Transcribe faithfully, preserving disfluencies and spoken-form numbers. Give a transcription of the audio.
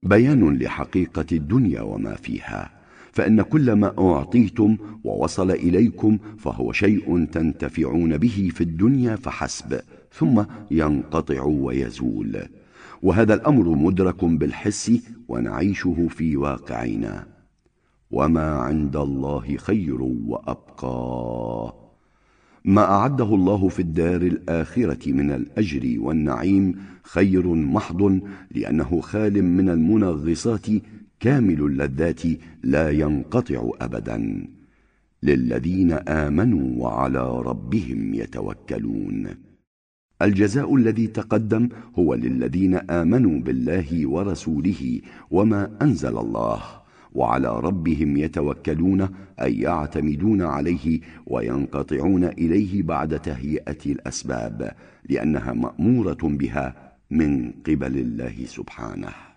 بيان لحقيقة الدنيا وما فيها، فإن كل ما أعطيتم ووصل إليكم فهو شيء تنتفعون به في الدنيا فحسب، ثم ينقطع ويزول، وهذا الأمر مدرك بالحس ونعيشه في واقعنا. وما عند الله خير وأبقى. ما أعده الله في الدار الآخرة من الأجر والنعيم خير محض، لأنه خال من المنغصات كامل اللذات لا ينقطع أبدا، للذين آمنوا وعلى ربهم يتوكلون. الجزاء الذي تقدم هو للذين آمنوا بالله ورسوله وما أنزل الله، وعلى ربهم يتوكلون، أي يعتمدون عليه وينقطعون إليه بعد تهيئة الأسباب، لأنها مأمورة بها من قبل الله سبحانه.